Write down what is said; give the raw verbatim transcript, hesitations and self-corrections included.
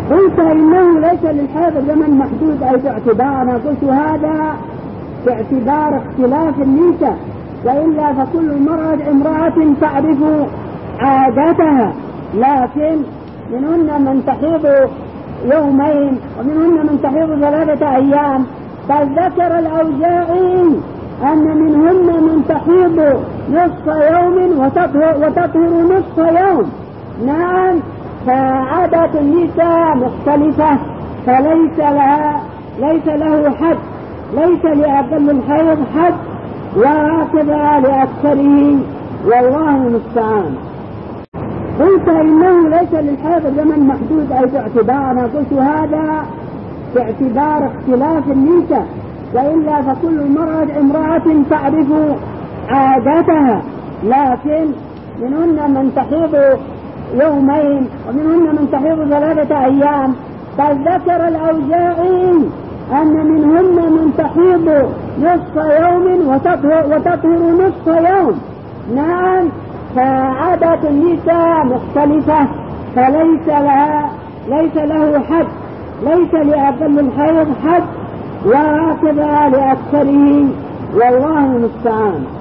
قلت إنه ليس للحيض زمن محدود أي باعتبار، أنا قلت هذا باعتبار اختلاف النساء، وإلا فكل مرأة امرأة تعرف عادتها، لكن منهن من تحيض يومين ومنهن من تحيض ثلاثة أيام. بل ذكر الأوزاعي أن منهن من تحيض نصف يوم وتطهر, وتطهر نصف يوم. نعم، فعادات النساء مختلفة، فليس لها ليس له حد، ليس لأقل الحيض حد وهكذا لأكثره، والله المستعان. قلت إنه ليس للحيض زمن محدود أي باعتبار، أنا قلت هذا باعتبار اختلاف النساء، وإلا فكل مرأة امرأة تعرف عادتها، لكن منهن من تحيض يومين ومنهن من تحيض ثلاثة أيام. بل ذكر الأوزاعي أن منهن من تحيض نصف يوم وتطهر, وتطهر نصف يوم. نعم، فعادات النساء مختلفة، فليس لها ليس له حد، ليس لأقل الحيض حد وهكذا لأكثره، والله المستعان.